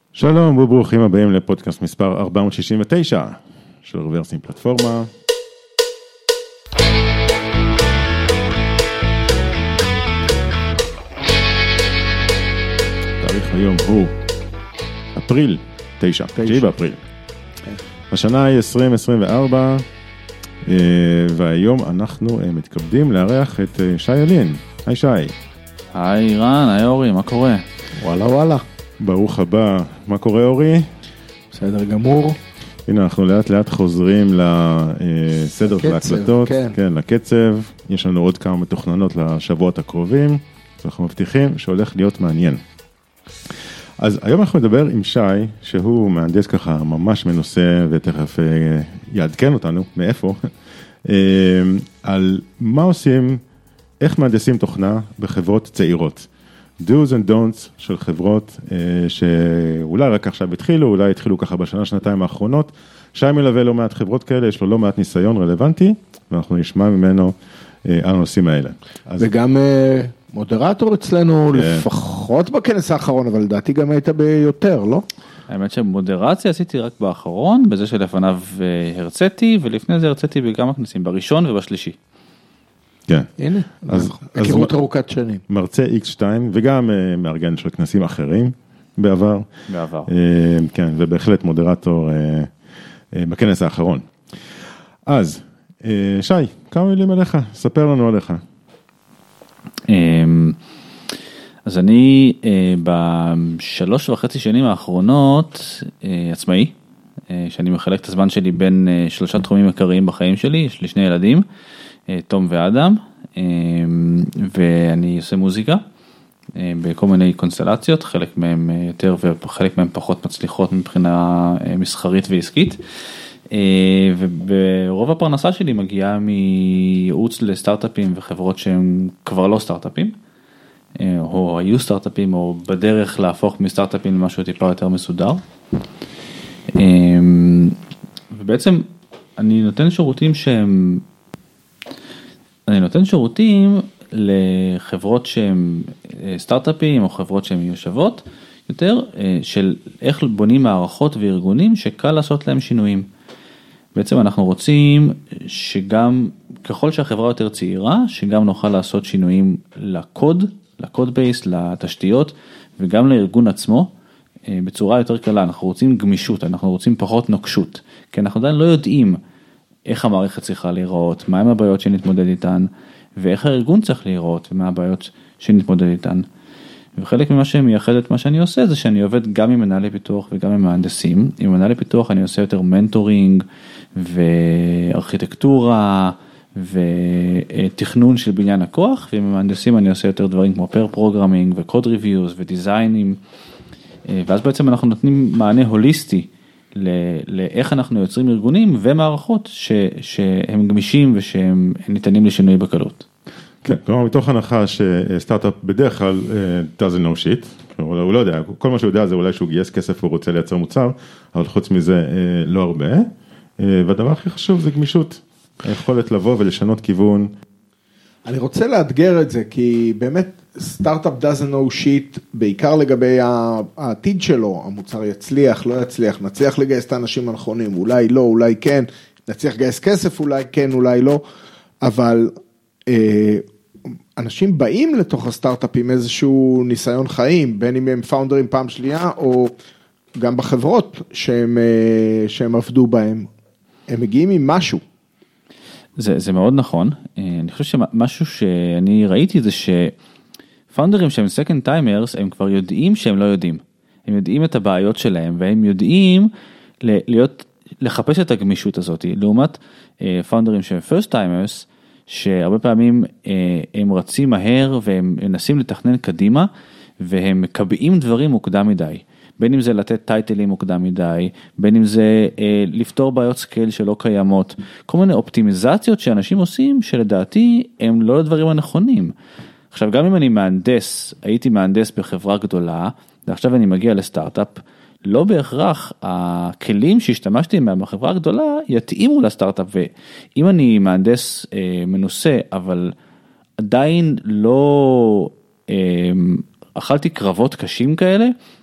שלום וברוכים הבאים לפודקאסט מספר 469 של רוורסים פלטפורמה. תאריך היום הוא אפריל 9 באפריל. השנה היא 2024 והיום אנחנו מתכבדים לארח את שי ילין. היי שי. היי רן, היי אורי, מה קורה? וואלה. ברוך הבא, מה קורה אורי? בסדר גמור. הנה אנחנו לאט לאט חוזרים לסדר והקלטות, כן, לקצב. יש לנו עוד כמה מתוכננות לשבועות הקרובים, ואנחנו מבטיחים שהולך להיות מעניין. אז היום אנחנו נדבר עם שי, שהוא מהנדס ככה ממש מנוסה, ותכף יעדכן אותנו מאיפה, על מה עושים, איך מהנדסים תוכנה בחברות צעירות. do's and don'ts של חברות שאולי רק עכשיו התחילו, אולי התחילו ככה בשנה, שנתיים האחרונות. שי מלווה לא מעט חברות כאלה, יש לו לא מעט ניסיון רלוונטי, ואנחנו נשמע ממנו על הנושאים האלה. וגם מודרטור אצלנו, לפחות בכנס האחרון, אבל לדעתי גם היית ביותר, לא? האמת שמודרציה עשיתי רק באחרון, בזה שלפניו הרציתי, ולפני זה הרציתי בכמה כנסים, בראשון ובשלישי. כן. הנה, אז הכירות ארוכת שנים. מרצה X2 וגם מארגן של כנסים אחרים בעבר. כן, ובהחלט מודרטור בכנס האחרון. אז, שי, כמה מילים עליך? ספר לנו עליך. אז אני ב3.5 שנים האחרונות עצמאי, שאני מחלק את הזמן שלי בין 3 תחומים עיקריים בחיים שלי, יש לי 2 ילדים, תום ואדם, ואני עושה מוזיקה בכל מיני קונסטלציות, חלק מהם יותר וחלק מהם פחות מצליחות מבחינה מסחרית ועסקית, וברוב הפרנסה שלי מגיעה מייעוץ לסטארט-אפים וחברות שהם כבר לא סטארט-אפים, או היו סטארט-אפים או בדרך להפוך מסטארט-אפים למשהו טיפה יותר מסודר, ובעצם אני נותן שירותים לחברות שהן סטארט-אפים או חברות שהן יושבות יותר, של איך בונים מערכות וארגונים שקל לעשות להם שינויים. בעצם אנחנו רוצים שגם, ככל שהחברה יותר צעירה, שגם נוכל לעשות שינויים לקוד בייס, לתשתיות, וגם לארגון עצמו, בצורה יותר קלה. אנחנו רוצים גמישות, אנחנו רוצים פחות נוקשות, כי אנחנו עדיין לא יודעים איך המערכת צריכה להיראות, מהם הבעיות שנתמודד איתן, ואיך הארגון צריך להיראות, ומה הבעיות שנתמודד איתן. וחלק ממה שמייחד את מה שאני עושה, זה שאני עובד גם עם מנהלי פיתוח וגם עם מהנדסים. עם מנהלי פיתוח אני עושה יותר מנטורינג, וארכיטקטורה, ותכנון של בניין הכוח, ועם מהנדסים אני עושה יותר דברים כמו pair programming, ו-code reviews, ודיזיינים, ואז בעצם אנחנו נותנים מענה הוליסטי, לאיך אנחנו יוצרים ארגונים ומערכות שהם גמישים ושהם ניתנים לשינוי בקלות. כן, כלומר מתוך הנחה שסטארט-אפ בדרך כלל doesn't know shit, הוא לא יודע, כל מה שהוא יודע זה אולי שהוא גייס כסף והוא רוצה לייצר מוצר, אבל חוץ מזה לא הרבה, והדבר הכי חשוב זה גמישות, היכולת לבוא ולשנות כיוון. אני רוצה לאתגר את זה, כי באמת סטארט-אפ doesn't know shit, בעיקר לגבי העתיד שלו, המוצר יצליח, לא יצליח, נצליח לגייס את האנשים הנכונים, אולי לא, אולי כן, נצליח לגייס כסף, אולי כן, אולי לא, אבל אנשים באים לתוך הסטארט-אפ עם איזשהו ניסיון חיים, בין אם הם פאונדרים פעם שנייה, או גם בחברות שהם עבדו בהם, הם מגיעים עם משהו. זה מאוד נכון, אני חושב שמשהו שאני ראיתי זה שפאונדרים שהם second timers, הם כבר יודעים שהם לא יודעים, הם יודעים את הבעיות שלהם, והם יודעים לחפש את הגמישות הזאת, לעומת פאונדרים שהם first timers, שהרבה פעמים הם רצים מהר, והם מנסים לתכנן קדימה, והם מקבעים דברים מוקדם מדי, בין אם זה לתת טייטלים מוקדם מדי, בין אם זה לפתור בעיות סקייל שלא קיימות, כל מיני אופטימיזציות שאנשים עושים, שלדעתי הם לא הדברים הנכונים. עכשיו גם אם אני מהנדס, הייתי מהנדס בחברה גדולה, ועכשיו אני מגיע לסטארט-אפ, לא בהכרח הכלים שהשתמשתי מהם בחברה הגדולה, יתאימו לסטארט-אפ, ואם אני מהנדס מנוסה, אבל עדיין לא אכלתי קרבות קשים כאלה,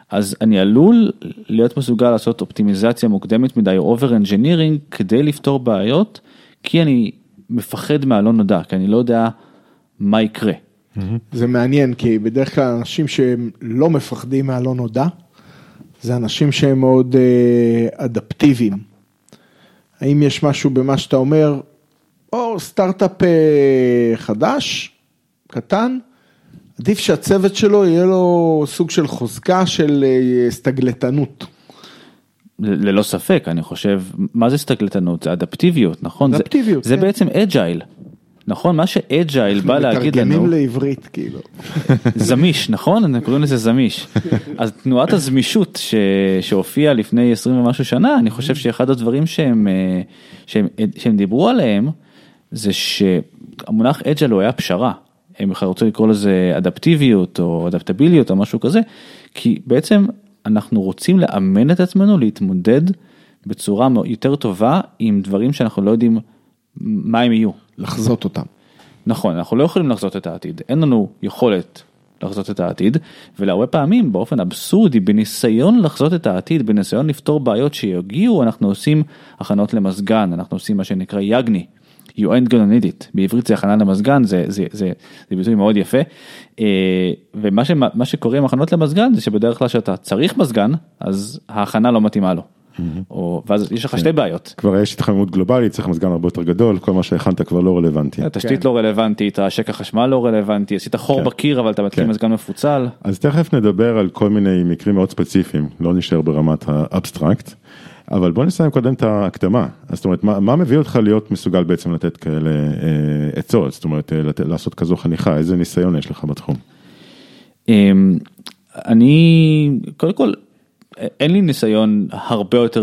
אז אני עלול להיות מסוגל לעשות אופטימיזציה מוקדמת מדי, over engineering, כדי לפתור בעיות, כי אני מפחד מהלא נודע, כי אני לא יודע מה יקרה. זה מעניין, כי בדרך כלל אנשים שהם לא מפחדים מהלא נודע, זה אנשים שהם מאוד אדפטיביים. האם יש משהו במה שאתה אומר, או סטארט-אפ חדש, קטן, עדיף שהצוות שלו יהיה לו סוג של חוזקה של סטגלטנות. ללא ספק, אני חושב, מה זה סטגלטנות? זה אדפטיביות, נכון? אדפטיביות, זה בעצם אג'ייל. נכון, מה שאג'ייל בא להגיד לנו... מתרגמים לעברית, כאילו. זמיש, נכון? אנחנו קוראים לזה זמיש. אז תנועת הזמישות שהופיעה לפני 20 ומשהו שנה, אני חושב שאחד הדברים שהם דיברו עליהם, זה שהמונח אג'ייל הוא היה פשרה. הם רצו לקרוא לזה אדפטיביות או אדפטביליות או משהו כזה, כי בעצם אנחנו רוצים לאמן את עצמנו להתמודד בצורה יותר טובה עם דברים שאנחנו לא יודעים מה הם יהיו. לחזות אותם. נכון, אנחנו לא יכולים לחזות את העתיד, אין לנו יכולת לחזות את העתיד, ולהרבה פעמים באופן אבסורדי, בניסיון לחזות את העתיד, בניסיון לפתור בעיות שיגיעו, אנחנו עושים הכנות למזגן, אנחנו עושים מה שנקרא יגני, you ain't gonna need it, בעברית זה הכנה למזגן, זה ביטוי מאוד יפה, ומה שקורה עם הכנות למזגן, זה שבדרך כלל שאתה צריך מזגן, אז ההכנה לא מתאימה לו. ואז יש לך שתי בעיות. כבר יש התחממות גלובלית, צריך מזגן הרבה יותר גדול, כל מה שהכנת כבר לא רלוונטי. התשתית לא רלוונטית, השק החשמל לא רלוונטי, עשית חור בקיר, אבל אתה מתחיל מזגן מפוצל. אז תכף נדבר על כל מיני מקרים מאוד ספציפיים, לא נשאר ברמת האבסטרקט, אבל בוא נסיים קודם את ההקדמה. זאת אומרת, מה מביא אותך להיות מסוגל בעצם לתת כאלה עצות, זאת אומרת, לעשות כזו חניכה, איזה ניסיון יש לך בתחום? אני, קודם כל, אין לי ניסיון הרבה יותר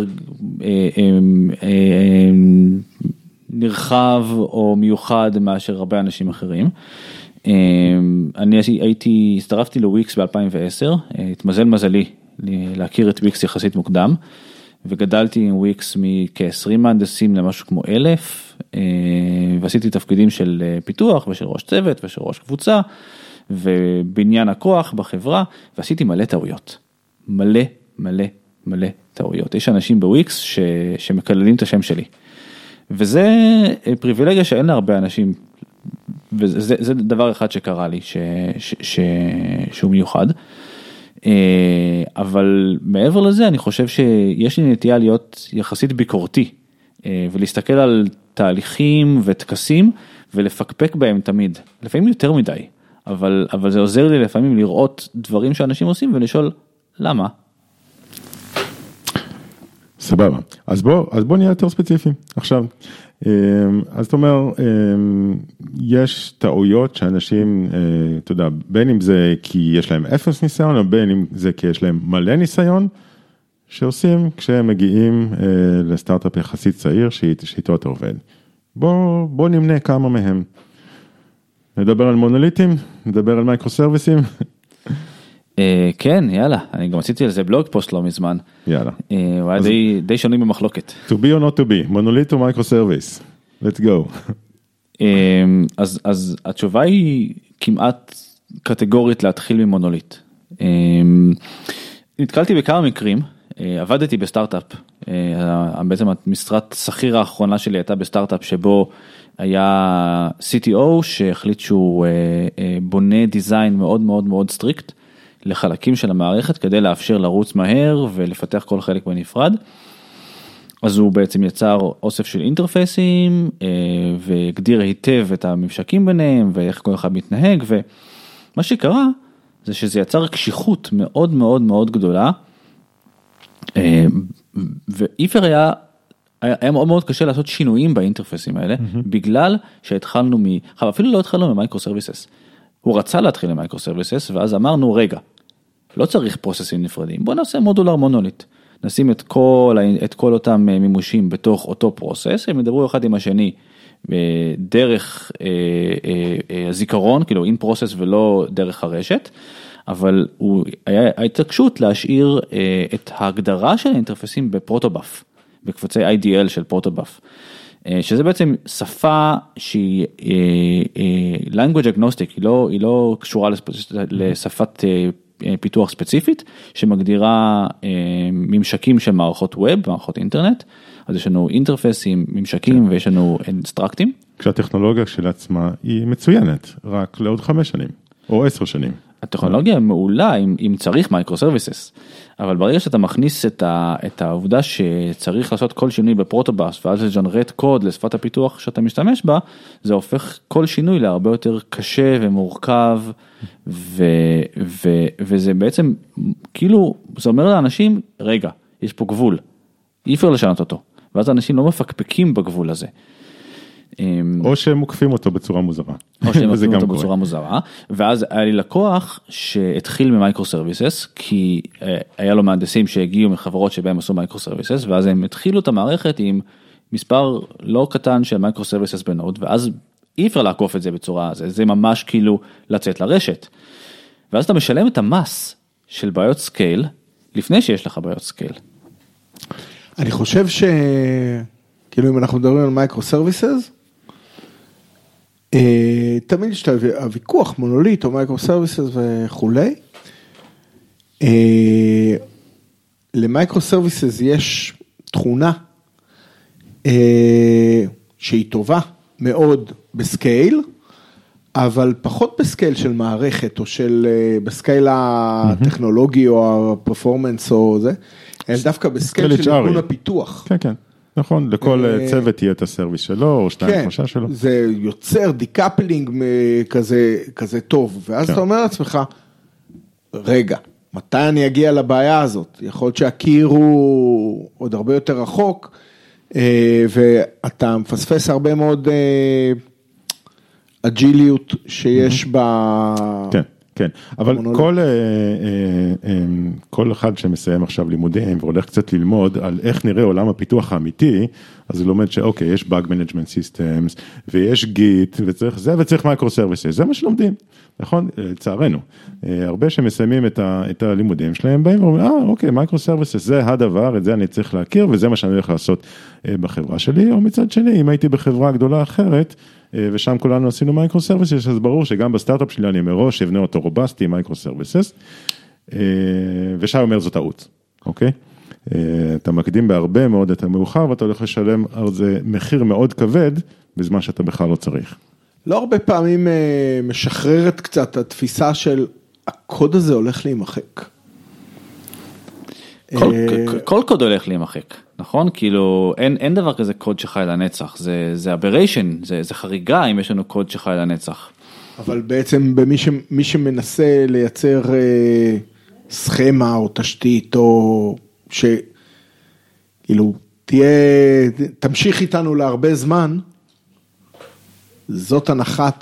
נרחב או מיוחד מאשר הרבה אנשים אחרים. אני הצטרפתי לוויקס ב-2010, התמזל מזלי להכיר את וויקס יחסית מוקדם, וגדלתי עם וויקס מכ-20 מהנדסים למשהו כמו 1,000, ועשיתי תפקידים של פיתוח ושל ראש צוות ושל ראש קבוצה, ובניין הכוח בחברה, ועשיתי מלא טעויות. מלא טעויות. יש אנשים בוויקס שמקללים את השם שלי. וזה פריבילגיה שאין לה הרבה אנשים, וזה דבר אחד שקרה לי, שהוא מיוחד. אבל מעבר לזה, אני חושב שיש לי נטייה להיות יחסית ביקורתי, ולהסתכל על תהליכים וטקסים, ולפקפק בהם תמיד. לפעמים יותר מדי, אבל זה עוזר לי לפעמים לראות דברים שאנשים עושים, ולשאול, למה? סבבה. אז בוא נהיה יותר ספציפי. עכשיו, אז אתה אומר, יש טעויות שאנשים, אתה יודע, בין אם זה כי יש להם אפס ניסיון, או בין אם זה כי יש להם מלא ניסיון, שעושים כשהם מגיעים לסטארט-אפ יחסית צעיר, שאיתו אתה עובד. בוא נמנה כמה מהם. נדבר על מונוליטים, נדבר על מייקרו-סרוויסים. כן, יאללה, אני גם עשיתי על זה בלוג פוסט לא מזמן. יאללה. הוא היה די שונים במחלוקת. To be or not to be, מונוליט או מייקרו-סרוויס? Let's go. אז התשובה היא כמעט קטגורית להתחיל ממונוליט. נתקלתי בכמה מקרים, עבדתי בסטארט-אפ, בעצם המשרת שכיר האחרונה שלי הייתה בסטארט-אפ שבו היה CTO שהחליט שהוא בונה דיזיין מאוד מאוד מאוד סטריקט, לחלקים של המערכת כדי לאפשר לרוץ מהר ולפתח כל חלק בנפרד. אז הוא בעצם יצר אוסף של אינטרפייסים והגדיר היטב את הממשקים ביניהם ואיך כל אחד מתנהג, ומה שקרה זה שזה יצר קשיחות מאוד מאוד מאוד גדולה, ואיפר היה מאוד מאוד קשה לעשות שינויים באינטרפייסים האלה, בגלל שהתחלנו אפילו לא התחלנו ממייקרו סרוויסס. הוא רצה להתחיל למייקרו סרוויסס, ואז אמרנו, רגע, לא צריך פרוססים נפרדים, בוא נעשה מודולר מונוליט, נשים את כל אותם מימושים בתוך אותו פרוסס, הם ידברו אחד עם השני, דרך הזיכרון, כאילו אין פרוסס ולא דרך הרשת, אבל היה התעקשות להשאיר את ההגדרה של האינטרפסים בפרוטובאף, בקבצי IDL של פרוטובאף, שזה בעצם שפה שהיא language agnostic, היא לא קשורה לשפת פיתוח ספציפית, שמגדירה ממשקים של מערכות ווב, מערכות אינטרנט, אז יש לנו אינטרפסים, ממשקים, ויש לנו אינסטרקטים. כשהטכנולוגיה של עצמה היא מצוינת, רק לעוד 5 שנים, או 10 שנים. הטכנולוגיה מעולה אם צריך מייקרו-סרוויסס, אבל ברגע שאתה מכניס את העובדה שצריך לעשות כל שינוי בפרוטובאס, ואז לג'נרט קוד לשפת הפיתוח שאתה משתמש בה, זה הופך כל שינוי להרבה יותר קשה ומורכב, וזה בעצם, כאילו, זה אומר לאנשים, רגע, יש פה גבול, אי אפשר לשנות אותו, ואז האנשים לא מפקפקים בגבול הזה. או שהם מוקפים אותו בצורה מוזרה. או שהם מוקפים אותו בצורה מוזרה, ואז היה לי לקוח שהתחיל ממייקרו-סרוויסס, כי היה לו מהנדסים שהגיעו מחברות שבהם עשו מייקרו-סרוויסס, ואז הם התחילו את המערכת עם מספר לא קטן של מייקרו-סרוויסס בנוד, ואז אי אפשר לעקוף את זה בצורה, זה ממש כאילו לצאת לרשת. ואז אתה משלם את המס של בעיות סקייל, לפני שיש לך בעיות סקייל. אני חושב כאילו אם אנחנו מדברים על מייקרו-סרוויסס, תמיד יש את הוויכוח, מונוליט או מייקרו-סרוויסס וכולי. למייקרו-סרוויסס יש תכונה שהיא טובה מאוד בסקייל, אבל פחות בסקייל של מערכת או של בסקייל הטכנולוגי או הפרפורמנס או זה, אלא דווקא בסקייל של ארגון הפיתוח. כן, כן. נכון, לכל צוות יהיה את הסרוויס שלו, או 2-3 שלו. זה יוצר דיקפלינג כזה טוב, ואז אתה אומר לעצמך, רגע, מתי אני אגיע לבעיה הזאת? יכול להיות שהקיר הוא עוד הרבה יותר רחוק, ואתה מפספס הרבה מאוד אג'יליות שיש ב... כן. כן, אבל כל אחד שמסיים עכשיו לימודים והולך קצת ללמוד על איך נראה עולם הפיתוח האמיתי, אז הוא לומד שאוקיי, יש Bug Management Systems, ויש Git, וצריך Microservices, זה מה שלומדים, נכון? לצערנו. הרבה שמסיימים את הלימודים שלהם, באים ואומרים, אוקיי, Microservices זה הדבר, את זה אני צריך להכיר, וזה מה שאני הולך לעשות בחברה שלי, או מצד שני, אם הייתי בחברה גדולה אחרת, ושם כולנו עשינו מייקרו-סרוויסס, אז ברור שגם בסטארט-אפ שלי אני מראש אבנה אותו רובסטי, מייקרו-סרוויסס, ושם אומר זאת טעות, אוקיי? אתה מקדים בהרבה מאוד את המאוחר, ואתה הולך לשלם על זה מחיר מאוד כבד, בזמן שאתה בכלל לא צריך. לא הרבה פעמים משחררת קצת התפיסה של הקוד הזה הולך להימחק. כל קוד הולך להימחק, נכון? כאילו, אין דבר כזה קוד שחי לנצח, זה aberration, זה חריגה אם יש לנו קוד שחי לנצח. אבל בעצם מי שמנסה לייצר סכמה או תשתית, או כאילו, תמשיך איתנו להרבה זמן, זאת הנחת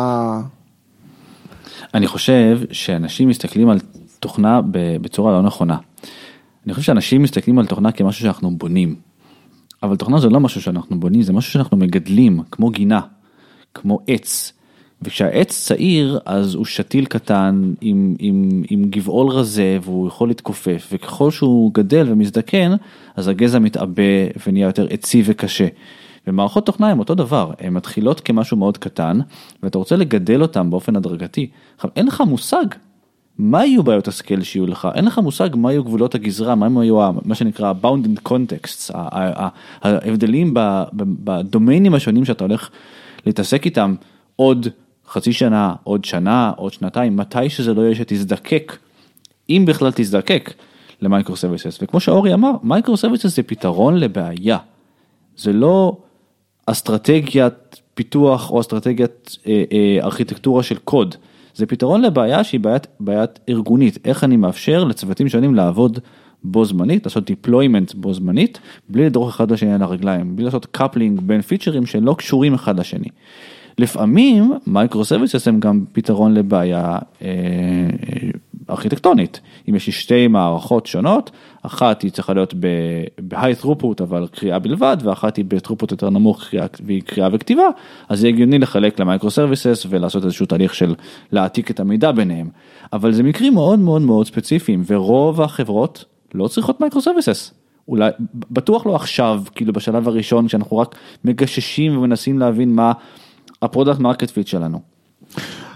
אני חושב שאנשים מסתכלים על תוכנה בצורה לא נכונה. אני חושב שאנשים מסתכלים על תוכנה כמשהו שאנחנו בונים, אבל תוכנה זה לא משהו שאנחנו בונים, זה משהו שאנחנו מגדלים, כמו גינה, כמו עץ, וכשהעץ צעיר, אז הוא שתיל קטן, עם גבעול רזה, והוא יכול להתכופף, וככל שהוא גדל ומזדקן, אז הגזע מתעבה ונהיה יותר עצי וקשה. ומערכות תוכנה הן אותו דבר, הן מתחילות כמשהו מאוד קטן, ואתה רוצה לגדל אותן באופן הדרגתי. אין לך מושג מה יהיו בעיות הסקייל שיהיו לך, אין לך מושג מה יהיו גבולות הגזרה, מה יהיו מה שנקרא bounded contexts, ההבדלים בדומיינים השונים שאתה הולך להתעסק איתם עוד חצי שנה, עוד שנה, עוד שנתיים, מתי שזה לא יהיה שתזדקק, אם בכלל תזדקק למייקרו-סרוויסס, וכמו שאורי אמר, מייקרו-סרוויסס זה פתרון לבעיה, זה לא אסטרטגיית פיתוח או אסטרטגיית ארכיטקטורה של קוד, זה פתרון לבעיה שהיא בעיית ארגונית, איך אני מאפשר לצוותים שונים לעבוד בו זמנית, לעשות deployment בו זמנית, בלי לדרוך אחד לשני על הרגליים, בלי לעשות coupling בין פיצ'רים שלא קשורים אחד לשני. לפעמים מייקרו-סרוויסס הם גם פתרון לבעיה ארכיטקטונית, אם יש שתי מערכות שונות, אחת היא צריכה להיות ב-high throughput אבל קריאה בלבד, ואחת היא ב-throughput יותר נמוך והיא קריאה וכתיבה, אז זה הגיוני לחלק למייקרו-סרוויסס ולעשות איזשהו תהליך של להעתיק את המידע ביניהם, אבל זה מקרים מאוד מאוד מאוד ספציפיים, ורוב החברות לא צריכות מייקרו-סרוויסס, אולי, בטוח לא עכשיו, כאילו בשלב הראשון, כשאנחנו רק מגששים ומנסים להבין מה הפרודקט מרקט פיט שלנו.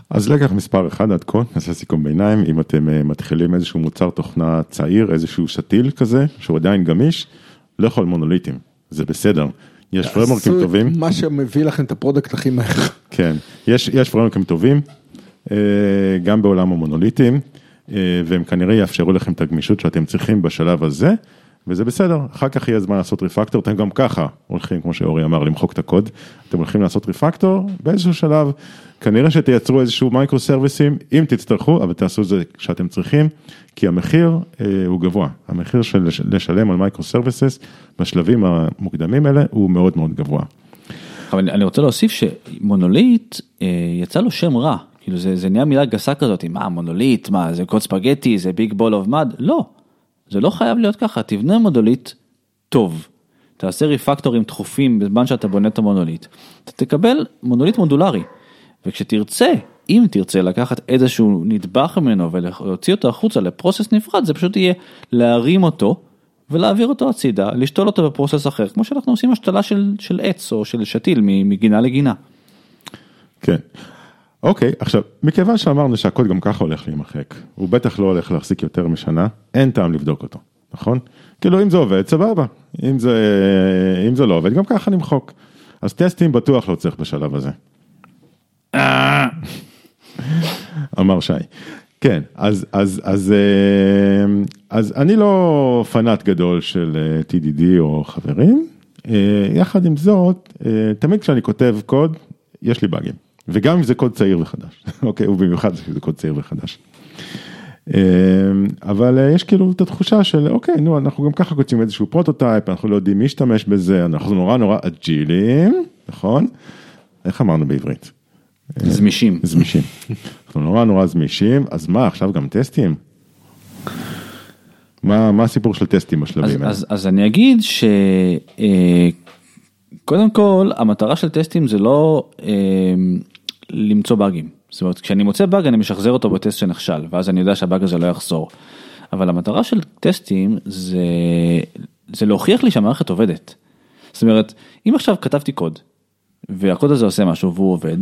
אז לקח מספר 1 עד כה, נעשה סיכום ביניים, אם אתם מתחילים איזשהו מוצר תוכנה צעיר, איזשהו שתיל כזה, שהוא עדיין גמיש, לא יכול מונוליטים, זה בסדר. יש פרמורקים טובים. מה שמביא לכם את הפרודקט הכי מהר. כן, יש פרמורקים טובים, גם בעולם המונוליטים, והם כנראה יאפשרו לכם את הגמישות שאתם צריכים בשלב הזה, וזה בסדר, אחר כך יהיה זמן לעשות ריפקטור, אתם גם ככה הולכים, כמו שאורי אמר, למחוק את הקוד, אתם הולכים לעשות ריפקטור, באיזשהו שלב, כנראה שתייצרו איזשהו מייקרו סרוויסים, אם תצטרכו, אבל תעשו את זה כשאתם צריכים, כי המחיר הוא גבוה, המחיר של לשלם על מייקרו סרוויסס, בשלבים המוקדמים האלה, הוא מאוד מאוד גבוה. אבל אני רוצה להוסיף שמונוליט, יצא לו שם רע, כאילו זה נהיה מילה גסה כזאת, מה מונוליט, מה זה קוד ספגטי, זה ביג בול אוף מד, לא. זה לא חייב להיות ככה, תבנה מונוליט טוב, תעשה ריפקטורים תכופים בזמן שאתה בונה את המונוליט, אתה תקבל מונוליט מודולרי, וכשתרצה, אם תרצה לקחת איזשהו נדבך ממנו ולהוציא אותו החוצה לפרוסס נפרד, זה פשוט יהיה להרים אותו ולהעביר אותו הצידה, לשתול אותו בפרוסס אחר, כמו שאנחנו עושים השתלה של עץ או של שתיל מגינה לגינה. כן. אוקיי, עכשיו, מכיוון שאמרנו שהקוד גם ככה הולך להימחק, הוא בטח לא הולך להחזיק יותר משנה, אין טעם לבדוק אותו, נכון? כאילו, אם זה עובד, סבבה. אם זה לא עובד, גם ככה נמחוק. אז טסטים בטוח לא צריך בשלב הזה. אמר שי. כן, אז אני לא פנאט גדול של TDD או חברים, יחד עם זאת, תמיד כשאני כותב קוד, יש לי באגים. וגם אם זה קוד צעיר וחדש, אוקיי, ובמיוחד זה קוד צעיר וחדש. אבל יש כאילו את התחושה של, אוקיי, נו, אנחנו גם ככה כותבים איזשהו פרוטוטייפ, אנחנו לא יודעים מי ישתמש בזה, אנחנו נורא אג'ילים, נכון? איך אמרנו בעברית? זמישים. זמישים. אנחנו נורא זמישים, אז מה, עכשיו גם טסטים? מה הסיפור של טסטים בשלבים האלה? אז אני אגיד קודם כל, המטרה של טסטים זה לא למצוא באגים. זאת אומרת, כשאני מוצא באג, אני משחזר אותו בטסט שנכשל, ואז אני יודע שהבאג הזה לא יחזור. אבל המטרה של טסטים זה להוכיח לי שהמערכת עובדת. זאת אומרת, אם עכשיו כתבתי קוד, והקוד הזה עושה משהו והוא עובד,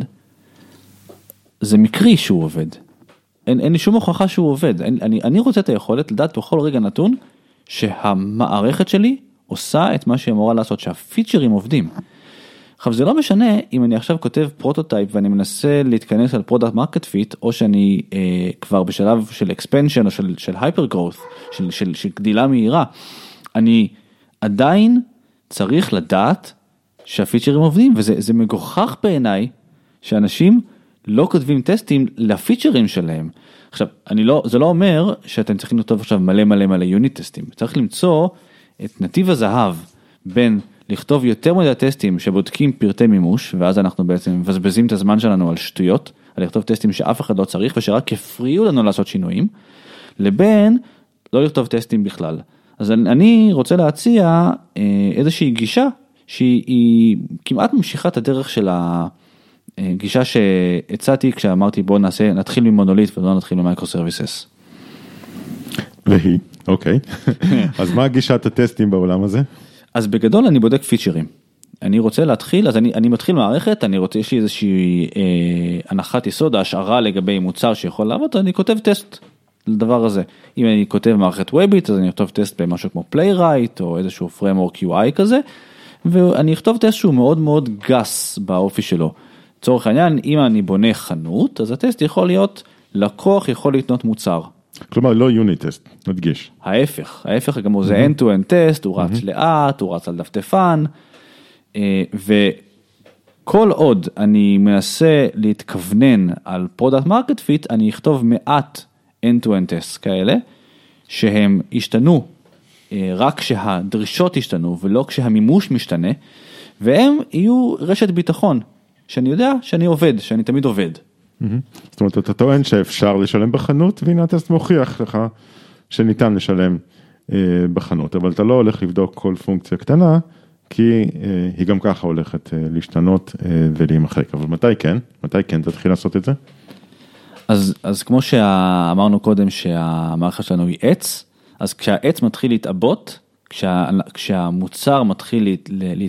זה מקרי שהוא עובד. אין לי שום הוכחה שהוא עובד. אני רוצה את היכולת לדעת בכל רגע נתון, שהמערכת שלי עושה את מה שהיא אמורה לעשות, שהפיצ'רים עובדים. עכשיו זה לא משנה אם אני עכשיו כותב פרוטוטייפ ואני מנסה להתכנס על פרודקט מרקט פיט, או שאני כבר בשלב של אקספנשן או של הייפר גרוס, של גדילה מהירה, אני עדיין צריך לדעת שהפיצ'רים עובדים, וזה מגוחך בעיניי שאנשים לא כותבים טסטים לפיצ'רים שלהם. עכשיו, זה לא אומר שאתם צריכים לכתוב עכשיו מלא יוניט טסטים, צריך למצוא את נתיב הזהב בין לכתוב יותר מדי טסטים שבודקים פרטי מימוש, ואז אנחנו בעצם מבזבזים את הזמן שלנו על שטויות, על לכתוב טסטים שאף אחד לא צריך, ושרק יפריעו לנו לעשות שינויים, לבין לא לכתוב טסטים בכלל. אז אני רוצה להציע איזושהי גישה, שהיא כמעט ממשיכה את הדרך של הגישה שהצעתי, כשאמרתי בוא נתחיל ממונוליט, ולא נתחיל ממייקרו סרוויסס. והיא, אוקיי. אז מה גישת הטסטים בעולם הזה? אז בגדול אני בודק פיצ'רים. אני רוצה להתחיל, אז אני מתחיל מערכת, יש לי איזושהי הנחת יסוד, השערה לגבי מוצר שיכול לעבוד, אני כותב טסט לדבר הזה. אם אני כותב מערכת וויבית, אז אני אכתוב טסט במשהו כמו Playwright, או איזשהו framework UI כזה, ואני אכתוב טסט שהוא מאוד מאוד גס באופי שלו. לצורך העניין, אם אני בונה חנות, אז הטסט יכול להיות, לקוח יכול לקנות מוצר. כלומר, לא יוניט טסט, נדגיש. ההפך גם זה end-to-end טסט, הוא רץ לאט, הוא רץ על דפדפן, וכל עוד אני מנסה להתכוונן על product market fit, אני אכתוב מעט end-to-end טסט כאלה, שהם ישתנו רק כשהדרישות ישתנו, ולא כשהמימוש משתנה, והם יהיו רשת ביטחון, שאני יודע שאני עובד, שאני תמיד עובד. זאת אומרת, אתה טוען שאפשר לשלם בחנות, והנה הטסט מוכיח לך שניתן לשלם בחנות, אבל אתה לא הולך לבדוק כל פונקציה קטנה, כי היא גם ככה הולכת להשתנות ולהימחק. אבל מתי כן תתחיל לעשות את זה? אז כמו שאמרנו קודם שהמערכת שלנו היא עץ, אז כשהעץ מתחיל להתאבות, כשהמוצר מתחיל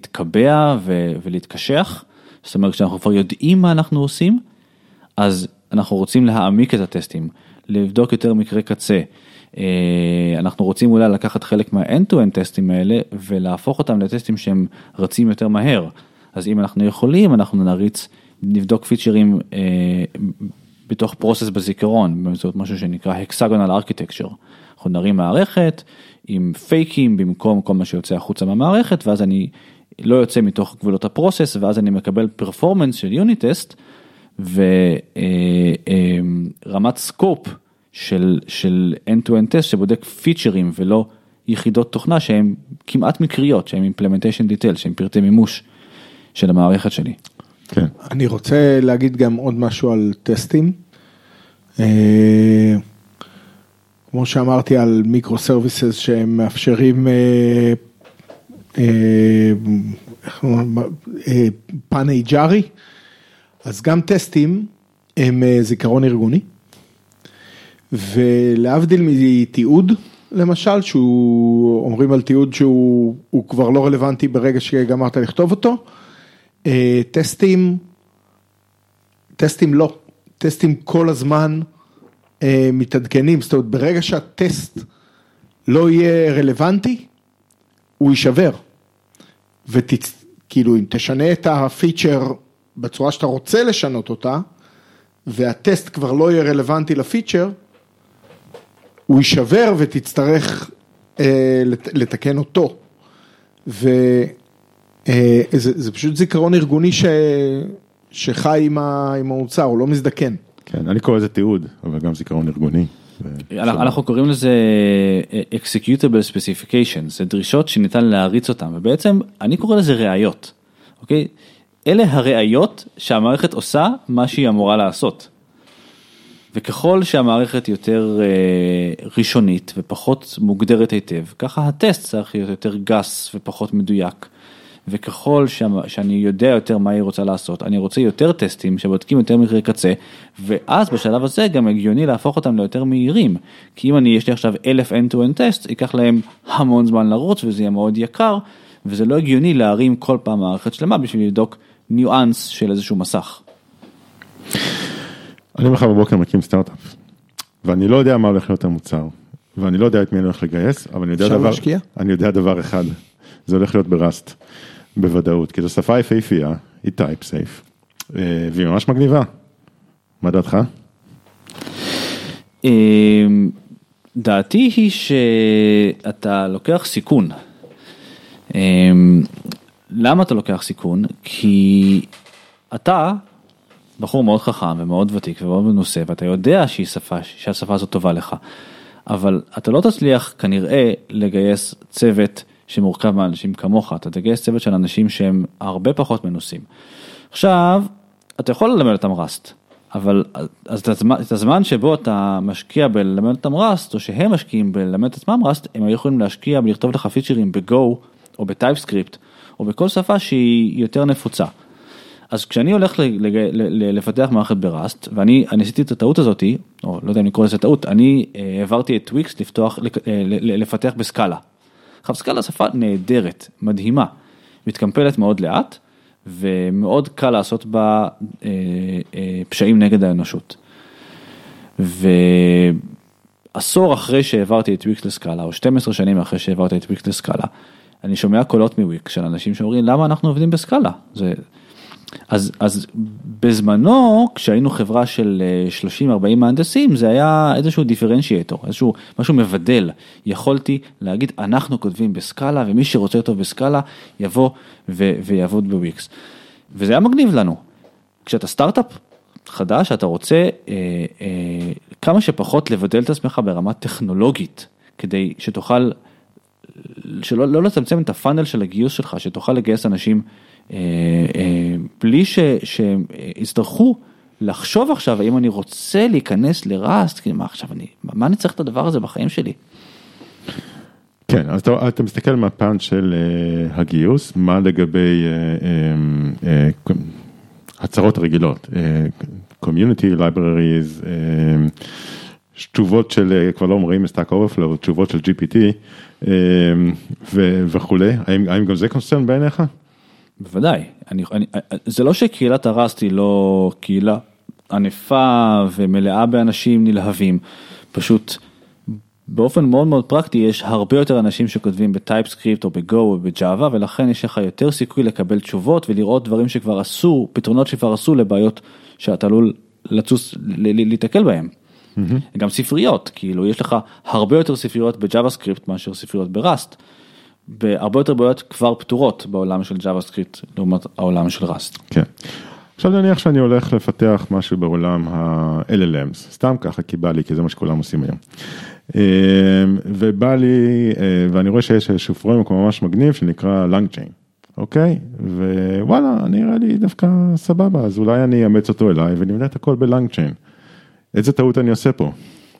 להתקבע ולהתקשח, זאת אומרת, כשאנחנו כבר יודעים מה אנחנו עושים, אז אנחנו רוצים להעמיק את הטסטים, לבדוק יותר מקרי קצה, אנחנו רוצים אולי לקחת חלק מה-end-to-end טסטים האלה, ולהפוך אותם לטסטים שהם רצים יותר מהר, אז אם אנחנו יכולים, אנחנו נבדוק פיצ'רים בתוך פרוסס בזיכרון, באמצעות משהו שנקרא Hexagonal Architecture, אנחנו נרים מערכת עם פייקים במקום כל מה שיוצא החוצה מהמערכת, ואז אני לא יוצא מתוך גבולות הפרוסס, ואז אני מקבל פרפורמנס של יוניט טסט, ורמת סקופ של end-to-end טסט, שבודק פיצ'רים ולא יחידות תוכנה, שהן כמעט מקריות, שהן implementation detail, שהן פרטי מימוש של המערכת שלי. כן. אני רוצה להגיד גם עוד משהו על טסטים. כמו שאמרתי על מיקרו סרוויסס שהם מאפשרים פאני ג'ארי, אז גם טסטים הם זיכרון ארגוני, ולהבדיל מתיעוד, למשל, שהוא אומרים על תיעוד שהוא כבר לא רלוונטי ברגע שגמרת לכתוב אותו, טסטים לא, טסטים כל הזמן מתעדכנים, זאת אומרת, ברגע שהטסט לא יהיה רלוונטי, הוא יישבר, וכאילו אם תשנה את הפיצ'ר בצורה שאתה רוצה לשנות אותה, והטסט כבר לא יהיה רלוונטי לפיצ'ר, הוא יישבר ותצטרך לתקן אותו, זה פשוט זיכרון ארגוני שחי עם המוצר, הוא לא מזדקן. כן, אני קורא לזה תיעוד, אבל גם זיכרון ארגוני. אנחנו קוראים לזה executable specifications, זה דרישות שניתן להריץ אותן, ובעצם אני קורא לזה ראיות, אוקיי? אלה הראיות שהמערכת עושה מה שהיא אמורה לעשות. וככל שהמערכת יותר ראשונית ופחות מוגדרת היטב, ככה הטסט צריך להיות יותר גס ופחות מדויק. וככל שאני יודע יותר מה היא רוצה לעשות, אני רוצה יותר טסטים שבודקים יותר מקרי קצה, ואז בשלב הזה גם הגיוני להפוך אותם ליותר מהירים, כי אם יש לי עכשיו 1000 end-to-end טסט, ייקח להם המון זמן לרוץ, וזה יהיה מאוד יקר, וזה לא הגיוני להרים כל פעם מערכת שלמה, בשביל לבדוק ניואנס של איזשהו מסך. אני מחר בבוקר מקים סטארט-אפ, ואני לא יודע מה הולך להיות המוצר, ואני לא יודע את מי אני הולך לגייס, אבל אני יודע דבר אחד, זה הולך להיות בראסט. בוודאות, כי זו שפה יפהפייה, היא טייפ סייף, והיא ממש מגניבה. מה דעתך? דעתי היא שאתה לוקח סיכון. למה אתה לוקח סיכון? כי אתה בחור מאוד חכם ומאוד ותיק ומאוד מנוסה, ואתה יודע שהשפה הזאת טובה לך, אבל אתה לא תצליח כנראה לגייס צוות שמורכב מאנשים כמוך, אתה תגייס צוות של אנשים שהם הרבה פחות מנוסים. עכשיו, אתה יכול ללמד אותם ראסט, אבל אז את הזמן שבו אתה משקיע בללמד אותם ראסט, או שהם משקיעים בללמד את עצמם ראסט, הם יכולים להשקיע בלכתוב לך פיצ'רים בגו, או בטייפסקריפט, או בכל שפה שהיא יותר נפוצה. אז כשאני הולך לפתח מערכת בראסט, ואני עשיתי את הטעות הזאת, או לא יודע אם לקרוא לזה טעות, אני העברתי את טוויקס לפתח בסקאלה. עכשיו סקאלה שפה נהדרת, מדהימה, מתקמפלת מאוד לאט, ומאוד קל לעשות בה פשעים נגד האנושות. ועשור אחרי שהעברתי את טוויקס לסקאלה, או 12 שנים אחרי שהעברתי את טוויקס לסקאלה, אני שומע קולות מוויקס של אנשים שאומרים, למה אנחנו עובדים בסקאלה? אז בזמנו, כשהיינו חברה של 30-40 מהנדסים, זה היה איזשהו דיפרנציאטור, איזשהו משהו מבדל. יכולתי להגיד, אנחנו כותבים בסקאלה, ומי שרוצה טוב בסקאלה, יבוא ויעבוד בוויקס. וזה היה מגניב לנו. כשאתה סטארט-אפ חדש, אתה רוצה כמה שפחות לבדל את עצמך ברמה טכנולוגית, כדי שתוכל, שלא לצמצם את הפאנל של הגיוס שלך, שתוכל לגייס אנשים בלי שיצטרכו לחשוב עכשיו, האם אני רוצה להיכנס לראסט, כי מה אני צריך את הדבר הזה בחיים שלי? כן, אז אתה מסתכל מהפן של הגיוס, מה לגבי הצהרות הרגילות, community libraries, תשובות כבר לא אומרים Stack Overflow, תשובות של GPT וכו', האם גם זה קונצרן בעיניך? בוודאי, זה לא שקהילת הראסט היא לא קהילה ענפה ומלאה באנשים נלהבים, פשוט באופן מאוד מאוד פרקטי יש הרבה יותר אנשים שכותבים בטייפסקריפט או בגו או בג'אווה, ולכן יש לך יותר סיכוי לקבל תשובות ולראות דברים שכבר עשו, פתרונות שכבר עשו לבעיות שאתה עלול לצוס, להתקל בהם. גם ספריות, כאילו יש לך הרבה יותר ספריות בג'אווה סקריפט מאשר ספריות בראסט, בהרבה יותר בעיות כבר פתורות בעולם של ג'אווה סקריפט לעומת העולם של ראסט. כן. עכשיו נניח שאני הולך לפתח משהו בעולם ה-LLMs, סתם ככה כי בא לי, כי זה מה שכולם עושים היום. ובא לי, ואני רואה שיש איזשהו פריימוורק ממש מגניב שנקרא LangChain, אוקיי? ווואלה, נראה לי דווקא סבבה, אז אולי אני אאמץ אותו אליי ונבנה את הכל ב-LangChain. איזה טעות אני עושה פה?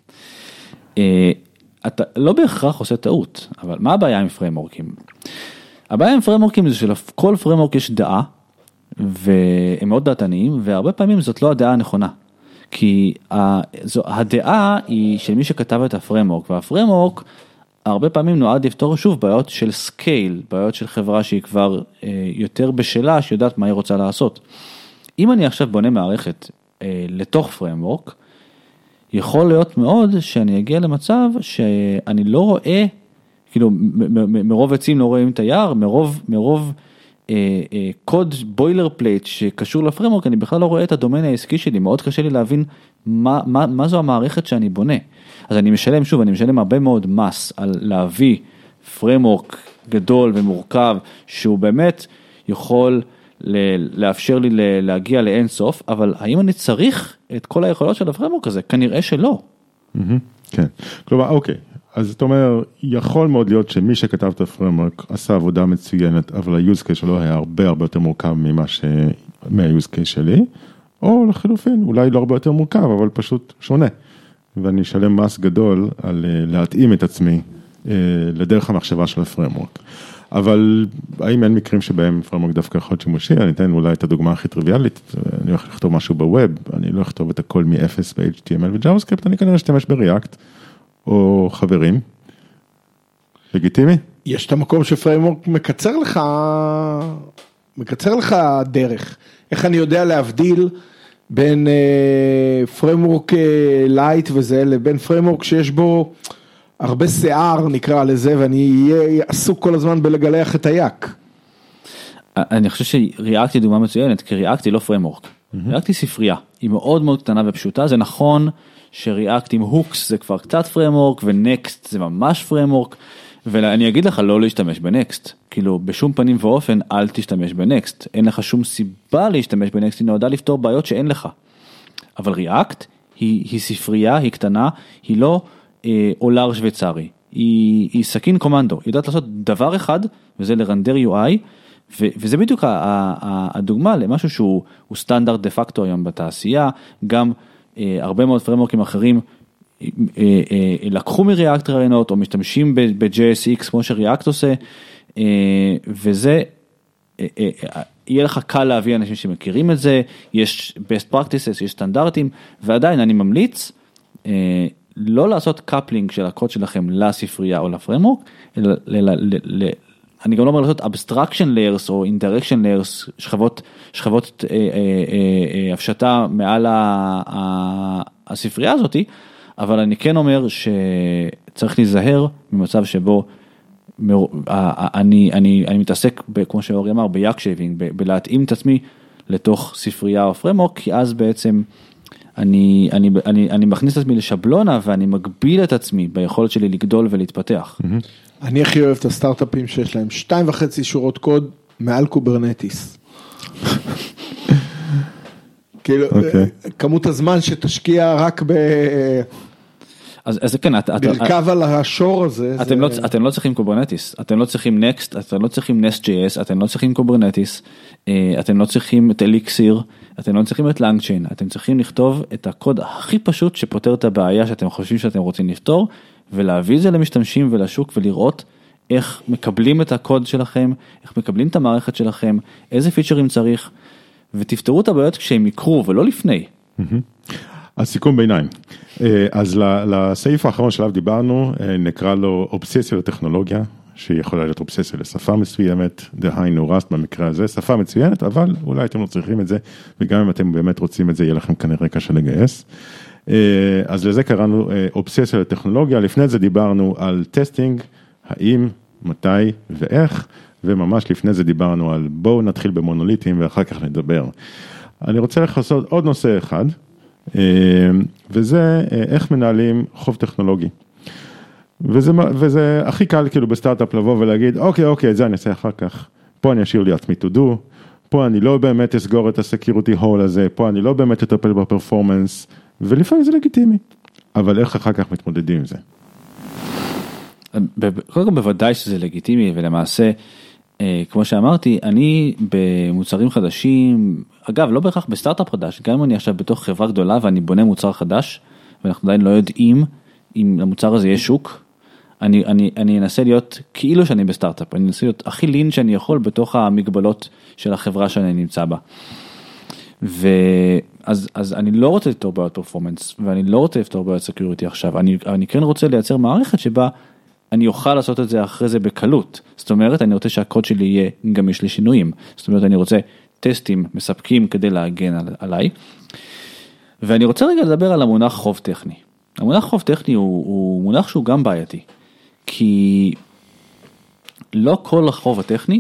אתה לא בהכרח עושה טעות, אבל מה הבעיה עם פריימוורקים? הבעיה עם פריימוורקים זה שלכל פריימוורק יש דעה, והם מאוד דעתניים, והרבה פעמים זאת לא הדעה הנכונה. כי הדעה היא של מי שכתב את הפריימוורק, והפריימוורק הרבה פעמים נועד לפתור שוב בעיות של סקייל, בעיות של חברה שהיא כבר יותר בשלה, שיודעת מה היא רוצה לעשות. אם אני עכשיו בונה מערכת לתוך פריימוורק, יכול להיות מאוד שאני אגיע למצב שאני לא רואה, כאילו מרוב עצים לא רואים את היער, מרוב קוד בוילר פלייט שקשור לפריימוורק, אני בכלל לא רואה את הדומיין העסקי שלי, מאוד קשה לי להבין מה זו המערכת שאני בונה. אז אני משלם הרבה מאוד מס על להביא פריימוורק גדול ומורכב, שהוא באמת יכול לאפשר לי להגיע לאין סוף, אבל האם אני צריך את כל היכולות של הפריימוורק הזה? כנראה שלא. כן, כלומר, אוקיי. אז זאת אומרת, יכול מאוד להיות שמי שכתב את הפריימוורק עשה עבודה מצוינת, אבל ה-use case שלו היה הרבה יותר מורכב מה-use case שלי, או לחילופין, אולי לא הרבה יותר מורכב, אבל פשוט שונה. ואני אשלם מס גדול על להתאים את עצמי לדרך המחשבה של הפריימוורק. אבל האם אין מקרים שבהם פריימוורק דווקא יכול להיות שימושי? אני אתן אולי את הדוגמה הכי טריוויאלית, אני הולך לכתוב משהו בווב, אני לא אכתוב את הכל מ-0 ב-HTML ו-JavaScript, אני כנראה אשתמש בריאקט, או חברים. לגיטימי? יש את המקום שפריימוורק מקצר לך דרך. איך אני יודע להבדיל בין פריימוורק לייט וזה, לבין פריימוורק שיש בו הרבה שיער נקרא לזה, ואני אהיה עסוק כל הזמן בלגלח את היק. אני חושב שריאקט היא דוגמה מצוינת, כי ריאקט היא לא פריימוורק. ריאקט היא ספרייה, היא מאוד מאוד קטנה ופשוטה, זה נכון שריאקט עם הוקס זה כבר קצת פריימוורק, ונקסט זה ממש פריימוורק, ואני אגיד לך לא להשתמש בנקסט, כאילו בשום פנים ואופן אל תשתמש בנקסט, אין לך שום סיבה להשתמש בנקסט, היא נועדה לפתור בעיות שאין לך. אבל ריאקט היא ספרייה, היא קטנה, היא לא אולר שוויצרי, היא סכין קומנדו, היא יודעת לעשות דבר אחד, וזה לרנדר UI, וזה בדיוק הדוגמה למשהו שהוא סטנדרט דה פקטו היום בתעשייה, גם הרבה מאוד פריימוורקים אחרים לקחו מריאקט רעיונות, או משתמשים ב-JSX כמו שריאקט עושה, וזה, יהיה לך קל להביא אנשים שמכירים את זה, יש best practices, יש סטנדרטים, ועדיין אני ממליץ, לא לעשות קאפלינג של הקוד שלכם לספרייה או לפריימוורק, אלא אני גם לא אומר לעשות abstraction layers או indirection layers, שכבות הפשטה מעל הספרייה הזאת, אבל אני אומר שצריך להיזהר ממצב שבו אני מתעסק, כמו שאורי אמר, ביאק שייבינג, בלהתאים את עצמי לתוך ספרייה או פריימוורק, כי אז בעצם אני מכניס את עצמי לשבלונה, ואני מגביל את עצמי ביכולת שלי לגדול ולהתפתח. אני הכי אוהב את הסטארט-אפים שיש להם 2.5 שורות קוד מעל קוברנטיס. כאילו, כמות הזמן שתשקיע רק אז כן, ברכב על השור הזה. אתם לא צריכים קוברנטיס, אתם לא צריכים נקסט, אתם לא צריכים Nest.js, אתם לא צריכים קוברנטיס, אתם לא צריכים את אליקסיר, אתם לא צריכים את LangChain, אתם צריכים לכתוב את הקוד הכי פשוט שפותר את הבעיה שאתם חושבים שאתם רוצים לפתור, ולהביא את זה למשתמשים ולשוק ולראות איך מקבלים את הקוד שלכם, איך מקבלים את המערכת שלכם, איזה פיצ'רים צריך, ותפתרו את הבעיות כשהם יקרו ולא לפני. אז סיכום ביניים. אז לסעיף האחרון שלב דיברנו, נקרא לו אובססיה לטכנולוגיה, שהיא יכולה להיות אובססיה לשפה מסוימת, דהיינו רסט במקרה הזה, שפה מצוינת, אבל אולי אתם לא צריכים את זה, וגם אם אתם באמת רוצים את זה, יהיה לכם כנראה קשה לגייס. אז לזה קראנו אובססיה לטכנולוגיה, לפני זה דיברנו על טסטינג, האם, מתי ואיך, וממש לפני זה דיברנו על בואו נתחיל במונוליטים ואחר כך נדבר. אני רוצה לעשות עוד נושא אחד, וזה איך מנהלים חוב טכנולוגי. וזה הכי קל כאילו בסטארט-אפ לבוא ולהגיד, אוקיי, את זה אני אעשה אחר כך, פה אני אשאיר לי עצמי to do, פה אני לא באמת אסגור את הסקיוריטי הול הזה, פה אני לא באמת אטפל בפרפורמנס, ולפעמים זה לגיטימי, אבל איך אחר כך מתמודדים עם זה? קודם כל בוודאי שזה לגיטימי, ולמעשה, כמו שאמרתי, אני במוצרים חדשים, אגב, לא בהכרח בסטארט-אפ חדש, גם אם אני עכשיו בתוך חברה גדולה ואני בונה מוצר חדש, ואנחנו עדיין לא יודעים אם למוצר הזה יש שוק, אני אנסה להיות כאילו שאני בסטארט-אפ, אני אנסה להיות הכי לין שאני יכול בתוך המגבלות של החברה שאני נמצא בה. אז אני לא רוצה לפתור בעיות פרפורמנס, ואני לא רוצה לפתור בעיות סקיוריטי עכשיו, אני כן רוצה לייצר מערכת שבה אני אוכל לעשות את זה אחרי זה בקלות. זאת אומרת, אני רוצה שהקוד שלי יהיה גמיש לשינויים. זאת אומרת, אני רוצה טסטים מספקים כדי להגן עליי. ואני רוצה רגע לדבר על המונח חוב טכני. המונח חוב טכני הוא מונח שהוא גם בעייתי. כי לא כל החוב הטכני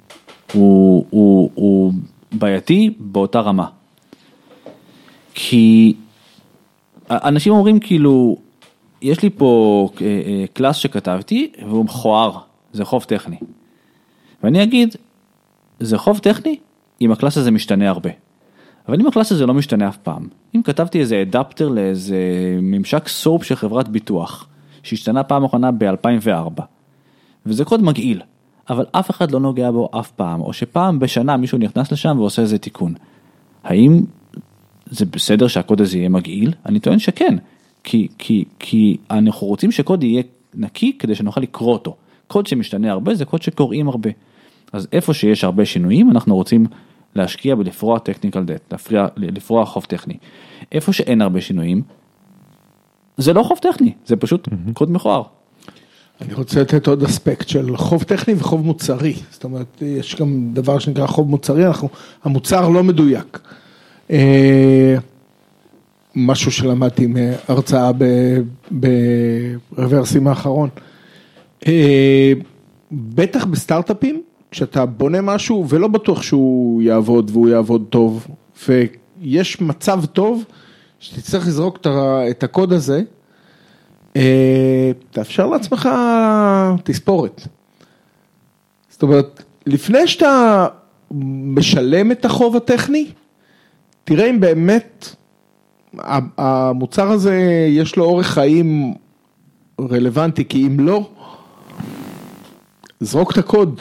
הוא בעייתי באותה רמה. כי אנשים אומרים כאילו, יש לי פה קלאס שכתבתי, והוא מכוער, זה חוב טכני. ואני אגיד, זה חוב טכני, אם הקלאס הזה משתנה הרבה. אבל אם הקלאס הזה לא משתנה אף פעם, אם כתבתי איזה אדפטר לאיזה ממשק סורפ של חברת ביטוח, שהשתנה פעם אחרונה ב-2004, וזה קוד מגעיל, אבל אף אחד לא נוגע בו אף פעם, או שפעם בשנה מישהו נכנס לשם ועושה איזה תיקון. האם זה בסדר שהקוד הזה יהיה מגעיל? אני טוען שכן. כי אנחנו רוצים שקוד יהיה נקי כדי שנוכל לקרוא אותו. קוד שמשתנה הרבה זה קוד שקוראים הרבה. אז איפה שיש הרבה שינויים אנחנו רוצים להשקיע בלפרוע technical debt, לפרוע חוב טכני. איפה שאין הרבה שינויים, זה לא חוב טכני, זה פשוט קוד מכוער. אני רוצה לתת עוד אספקט של חוב טכני וחוב מוצרי. זאת אומרת, יש גם דבר שנקרא חוב מוצרי, המוצר לא מדויק. משהו שלמדתי מהרצאה ברוורסים האחרון. בטח בסטארט-אפים, כשאתה בונה משהו ולא בטוח שהוא יעבוד והוא יעבוד טוב, ויש מצב טוב שתצטרך לזרוק את הקוד הזה, תאפשר לעצמך תספורת. זאת אומרת, לפני שאתה משלם את החוב הטכני, תראה אם באמת המוצר הזה יש לו אורך חיים רלוונטי, כי אם לא, זרוק את הקוד.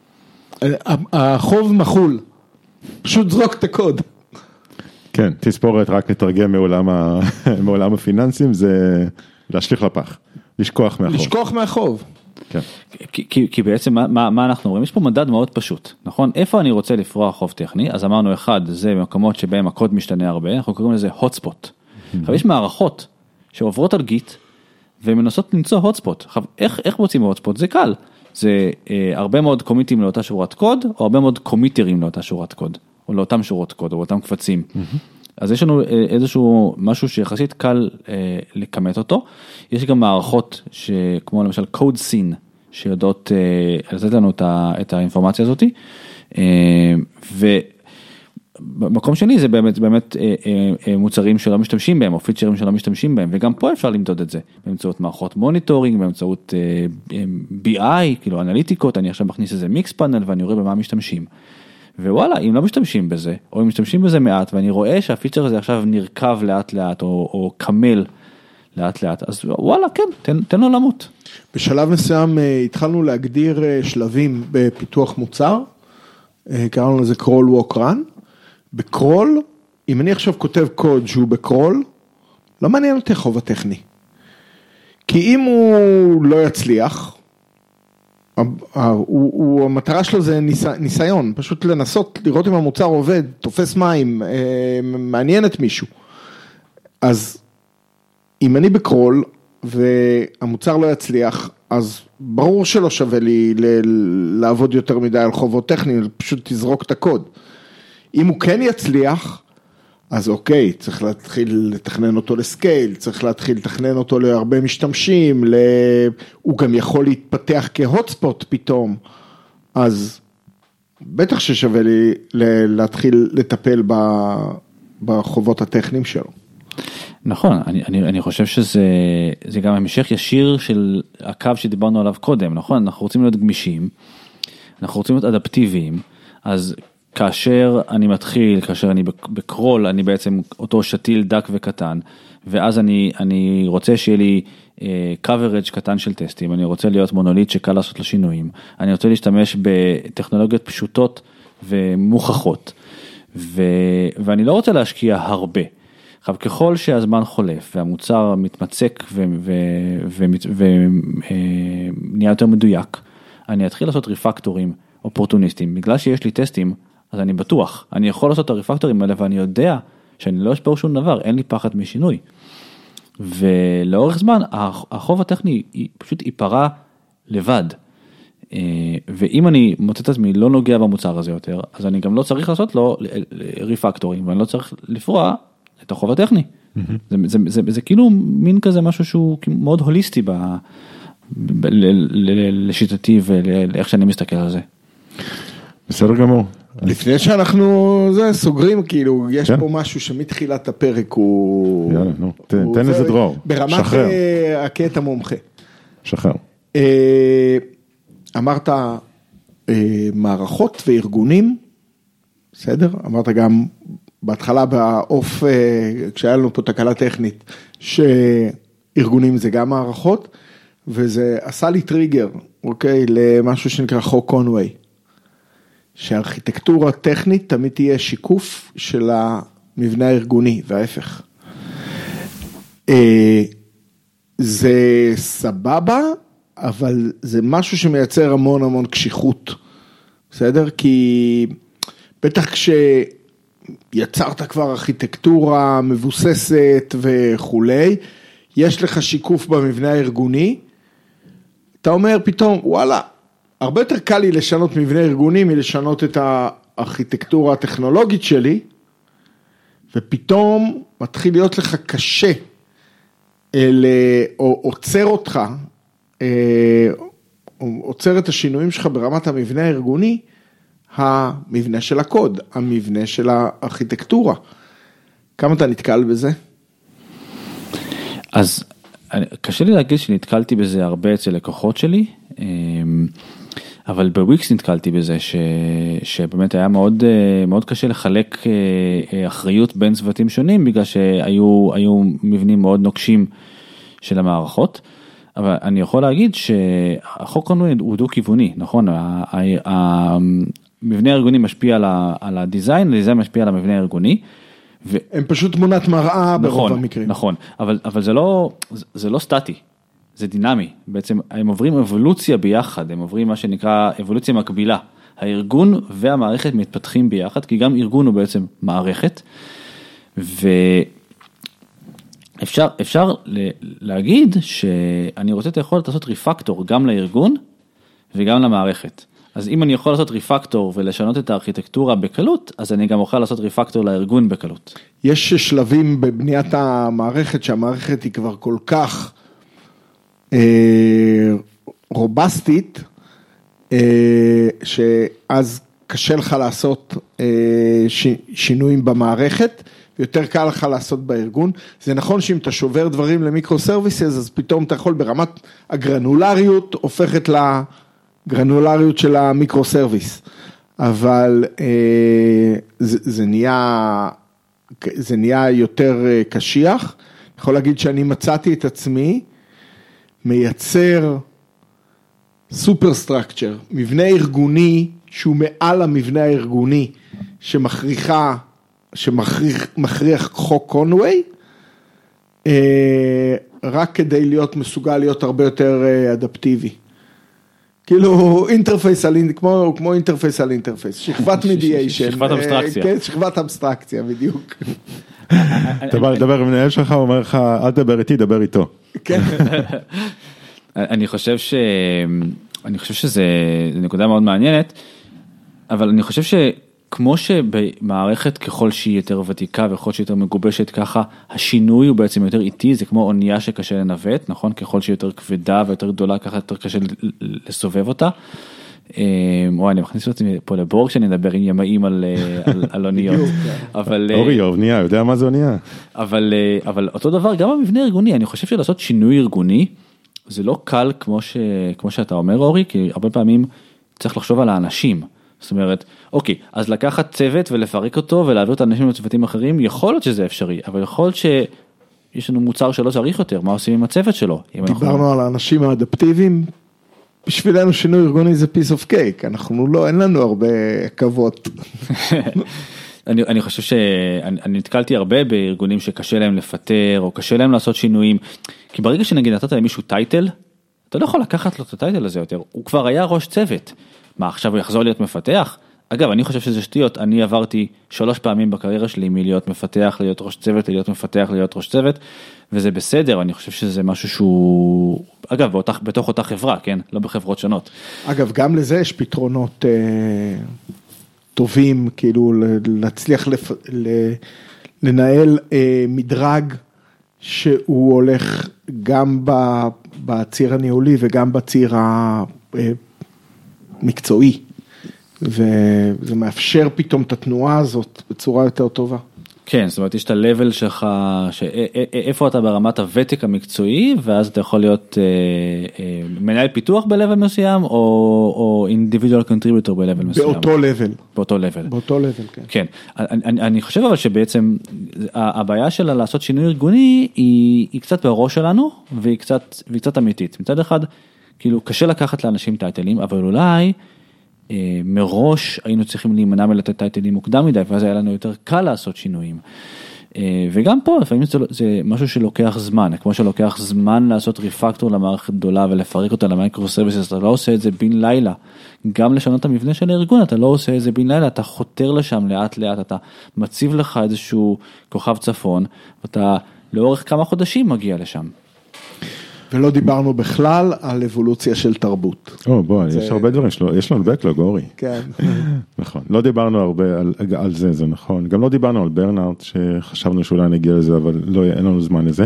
החוב מחול, פשוט זרוק את הקוד. כן, תספורת רק לתרגם מעולם הפיננסים, זה להשליך לפח, לשכוח מהחוב. לשכוח מהחוב. כן. כי בעצם מה אנחנו רואים? יש פה מדד מאוד פשוט, נכון? איפה אני רוצה לפרוע חוב טכני? אז אמרנו אחד, זה מקומות שבהם הקוד משתנה הרבה, אנחנו קוראים לזה hotspot. עכשיו יש מערכות שעוברות על גיט, ומנסות למצוא hotspot. עכשיו, איך מוצאים hotspot? זה קל. זה הרבה מאוד קומיטים לאותה שורת קוד, או הרבה מאוד קומיטרים לאותה שורת קוד, או לאותם שורות קוד, או לאותם קבצים. אז יש לנו איזשהו משהו שיחסית קל לכמת אותו. יש גם מערכות כמו למשל CodeSyn, שיודעות לתת לנו את האינפורמציה הזאת. ובמקום שני זה באמת מוצרים שלא משתמשים בהם, או פיצ'רים שלא משתמשים בהם, וגם פה אפשר למדוד את זה, באמצעות מערכות מוניטורינג, באמצעות BI, כאילו אנליטיקות, אני עכשיו מכניס איזה מיקס פאנל, ואני רואה במה משתמשים. ווואלה, אם לא משתמשים בזה, או אם משתמשים בזה מעט, ואני רואה שהפיצ'ר הזה עכשיו נרכב לאט לאט, או קמל לאט לאט, אז וואלה, כן, תן לו למות. בשלב מסוים התחלנו להגדיר שלבים בפיתוח מוצר, קראנו לזה crawl walk run, בקרול, אם אני עכשיו כותב קוד שהוא בקרול, לא מעניין אותי החוב הטכני. כי אם הוא לא יצליח, המטרה שלו זה ניסיון, פשוט לנסות לראות אם המוצר עובד, תופס מים, מעניין את מישהו. אז אם אני בקרול והמוצר לא יצליח, אז ברור שלא שווה לי לעבוד יותר מדי על חובות טכניים, פשוט תזרוק את הקוד. אם הוא כן יצליח, אז אוקיי, צריך להתחיל לתכנן אותו לסקייל, צריך להתחיל לתכנן אותו להרבה משתמשים, הוא גם יכול להתפתח כהוטספוט פתאום, אז בטח ששווה לי להתחיל לטפל בחובות הטכניים שלו. נכון, אני חושב שזה גם המשך ישיר של הקו שדיברנו עליו קודם, נכון? אנחנו רוצים להיות גמישים, אנחנו רוצים להיות אדפטיביים, אז כאשר אני מתחיל, כאשר אני בקרול, אני בעצם אותו שתיל דק וקטן, ואז אני רוצה שיהיה לי coverage קטן של טסטים, אני רוצה להיות מונוליט שקל לעשות לו שינויים, אני רוצה להשתמש בטכנולוגיות פשוטות ומוכחות, ואני לא רוצה להשקיע הרבה. עכשיו, ככל שהזמן חולף והמוצר מתמצק ונהיה יותר מדויק, אני אתחיל לעשות ריפקטורים אופורטוניסטיים. בגלל שיש לי טסטים, אז אני בטוח, אני יכול לעשות את הריפקטורים האלה, ואני יודע שאני לא אשפר שום דבר, אין לי פחד משינוי. ולאורך זמן, החוב הטכני פשוט ייפרע לבד. ואם אני מוצא את עצמי לא נוגע במוצר הזה יותר, אז אני גם לא צריך לעשות לו ריפקטורים, ואני לא צריך לפרוע את החוב הטכני. זה כאילו מין כזה משהו שהוא מאוד הוליסטי לשיטתי ולאיך שאני מסתכל על זה. בסדר גמור. לפני שאנחנו סוגרים, כאילו, יש פה משהו שמתחילת הפרק הוא... יאללה, נו, תן איזה דרור. ברמת הקטע מומחה. שחרר. אמרת מערכות וארגונים, בסדר? אמרת גם בהתחלה באוף, כשהיה לנו פה תקלה טכנית, שארגונים זה גם מערכות, וזה עשה לי טריגר, אוקיי, למשהו שנקרא חוק קונווי. שהארכיטקטורה טכנית תמיד תהיה שיקוף של המבנה הארגוני, וההפך. זה סבבה, אבל זה משהו שמייצר המון המון קשיחות, בסדר? כי בטח כשיצרת כבר ארכיטקטורה מבוססת וכולי, יש לך שיקוף במבנה הארגוני, אתה אומר פתאום, וואלה, הרבה יותר קל לי לשנות מבנה ארגוני מלשנות את הארכיטקטורה הטכנולוגית שלי, ופתאום מתחיל להיות לך קשה, או עוצר אותך, עוצר את השינויים שלך ברמת המבנה הארגוני, המבנה של הקוד, המבנה של הארכיטקטורה. כמה אתה נתקל בזה? אז קשה לי להגיד שנתקלתי בזה הרבה אצל לקוחות שלי, אבל בוויקס נתקלתי בזה שבאמת היה מאוד, מאוד קשה לחלק אחריות בין צוותים שונים, בגלל שהיו מבנים מאוד נוקשים של המערכות, אבל אני יכול להגיד שהחוק קונווי הוא דו-כיווני, נכון? המבנה הארגוני משפיע על הדיזיין, הדיזיין משפיע על המבנה הארגוני, הם פשוט תמונת מראה ברוב המקרים. נכון, אבל זה לא סטטי, זה דינמי. בעצם הם עוברים אבולוציה ביחד, הם עוברים מה שנקרא אבולוציה מקבילה. הארגון והמערכת מתפתחים ביחד, כי גם ארגון הוא בעצם מערכת, ואפשר להגיד שאני רוצה את היכולת לעשות ריפקטור גם לארגון וגם למערכת. אז אם אני יכול לעשות ריפקטור ולשנות את הארכיטקטורה בקלות, אז אני גם אוכל לעשות ריפקטור לארגון בקלות. יש שלבים בבניית המערכת, שהמערכת היא כבר כל כך רובסטית, שאז קשה לך לעשות שינויים במערכת, ויותר קל לך לעשות בארגון. זה נכון שאם אתה שובר דברים למיקרו סרוויסס, אז פתאום אתה יכול ברמת הגרנולריות, הופכת גרנולריות של המיקרו סרוויס, אבל זה נהיה יותר קשיח. אני יכול להגיד שאני מצאתי את עצמי מייצר סופר סטרקצ'ר, מבנה ארגוני שהוא מעל המבנה הארגוני שמכריח חוק קונווי, רק כדי להיות מסוגל להיות הרבה יותר אדפטיבי. כאילו אינטרפייס כמו אינטרפייס על אינטרפייס, שכבת מדיאשן. שכבת אבסטרקציה. כן, שכבת אבסטרקציה, בדיוק. אתה בא לדבר עם מנהל שלך, הוא אומר לך, אל תדבר איתי, דבר איתו. כן. אני חושב שזה נקודה מאוד מעניינת, אבל אני חושב שכמו שבמערכת ככל שהיא יותר ותיקה וככל שהיא יותר מגובשת ככה, השינוי הוא בעצם יותר איטי, זה כמו אונייה שקשה לנווט, נכון? ככל שהיא יותר כבדה ויותר גדולה, ככה יותר קשה לסובב אותה. וואי, אני מכניס אותי פה לבור כשאני אדבר עם ימאים על אוניות. אורי, אונייה, יודע מה זה אונייה? אבל אותו דבר, גם המבנה הארגוני, אני חושב שלעשות שינוי ארגוני, זה לא קל כמו שאתה אומר, אורי, כי הרבה פעמים צריך לחשוב על האנשים. זאת אומרת, אוקיי, אז לקחת צוות ולפרק אותו ולהעביר את האנשים לצוותים אחרים, יכול להיות שזה אפשרי, אבל יכול להיות שיש לנו מוצר שלא צריך יותר, מה עושים עם הצוות שלו? דיברנו על האנשים האדפטיביים, בשבילנו שינוי ארגוני זה piece of cake, אין לנו הרבה עכבות. אני חושב שאני נתקלתי הרבה בארגונים שקשה להם לפטר, או קשה להם לעשות שינויים, כי ברגע שנגיד נתת למישהו טייטל, אתה לא יכול לקחת לו את הטייטל הזה יותר, הוא כבר היה ראש צוות, מה עכשיו הוא יחזור להיות מפתח? אגב, אני חושב שזה שטויות, אני עברתי 3 פעמים בקריירה שלי מלהיות מפתח, להיות ראש צוות, להיות מפתח, להיות ראש צוות, וזה בסדר, אני חושב שזה משהו שהוא, אגב, בתוך אותה חברה, כן? לא בחברות שונות. אגב, גם לזה יש פתרונות טובים, כאילו להצליח לנהל מדרג שהוא הולך גם בציר הניהולי וגם בציר המקצועי. וזה מאפשר פתאום את התנועה הזאת בצורה יותר טובה. כן, זאת אומרת, יש את ה-level שלך, איפה אתה ברמת הוותק המקצועי, ואז אתה יכול להיות מנהל פיתוח ב-level מסוים, או individual contributor ב-level מסוים. באותו level, כן. כן, אני חושב אבל שבעצם, הבעיה שלה לעשות שינוי ארגוני, היא קצת בראש שלנו, והיא קצת אמיתית. מצד אחד, כאילו, קשה לקחת לאנשים טייטלים, אבל אולי, מראש היינו צריכים להימנע מלתת טייטלים מוקדם מדי, ואז היה לנו יותר קל לעשות שינויים. וגם פה, לפעמים זה משהו שלוקח זמן, כמו שלוקח זמן לעשות ריפקטור למערכת גדולה ולפרק אותה למייקרו סרוויסס, אתה לא עושה את זה בין לילה. גם לשנות את המבנה של הארגון, אתה לא עושה את זה בין לילה, אתה חותר לשם לאט לאט, אתה מציב לך איזשהו כוכב צפון, ואתה לאורך כמה חודשים מגיע לשם. ולא דיברנו בכלל על אבולוציה של תרבות. בוא, יש הרבה דברים, יש לנו בקלוג, אורי. כן. נכון, לא דיברנו הרבה על זה, זה נכון. גם לא דיברנו על ברנארט, שחשבנו שאולי נגיע לזה, אבל אין לנו זמן לזה.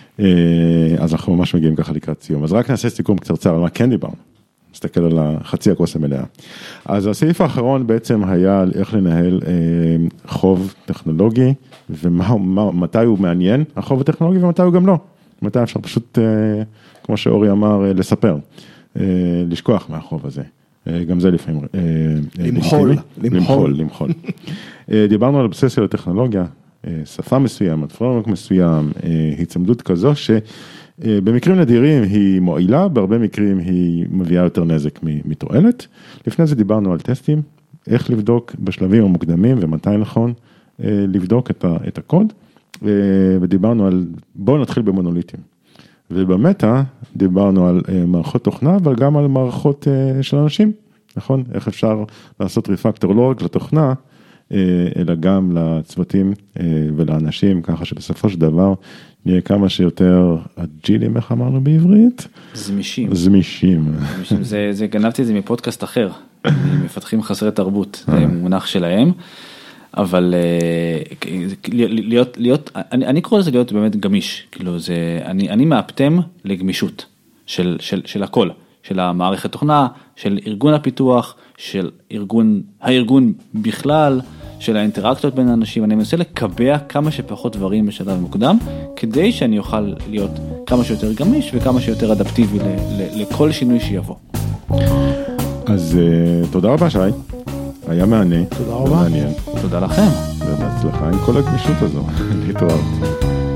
אז אנחנו ממש מגיעים ככה לקראת סיום. אז רק נעשה סיכום קצרצר, על מה כן דיברנו. נסתכל על חצי הכוס המלאה. אז הסעיף האחרון בעצם היה על איך לנהל חוב טכנולוגי, ומתי הוא מעניין, החוב הטכנולוגי, ומתי הוא גם לא. מתי אפשר פשוט, כמו שאורי אמר, לספר, לשכוח מהחוב הזה. גם זה לפעמים. למחול. דיברנו על אובססיה לטכנולוגיה, שפה מסוימת, פרמורק מסוים, הצמדות כזו, שבמקרים נדירים היא מועילה, בהרבה מקרים היא מביאה יותר נזק מתועלת. לפני זה דיברנו על טסטים, איך לבדוק בשלבים המוקדמים ומתי נכון לבדוק את הקוד. ודיברנו על, בואו נתחיל במונוליטים. ובמטה דיברנו על מערכות תוכנה, אבל גם על מערכות של אנשים, נכון? איך אפשר לעשות ריפקטור לא רק לתוכנה, אלא גם לצוותים ולאנשים, ככה שבסופו של דבר נהיה כמה שיותר אג'ילים, איך אמרנו בעברית? זמישים. זה גנבתי את זה מפודקאסט אחר, מפתחים חסרי תרבות, זה מונח שלהם. אבל אני קורא לזה להיות באמת גמיש, כאילו זה, אני מאפתם לגמישות של הכל, של המערכת תוכנה, של ארגון הפיתוח, של הארגון בכלל, של האינטראקציות בין האנשים, אני מנסה לקבע כמה שפחות דברים בשלב מוקדם, כדי שאני אוכל להיות כמה שיותר גמיש ובכמה שיותר אדפטיבי לכל שינוי שיבוא. אז תודה רבה שי. היה מעניין. תודה רבה. תודה לכם. ובהצלחה עם כל הגמישות הזו. להתראות.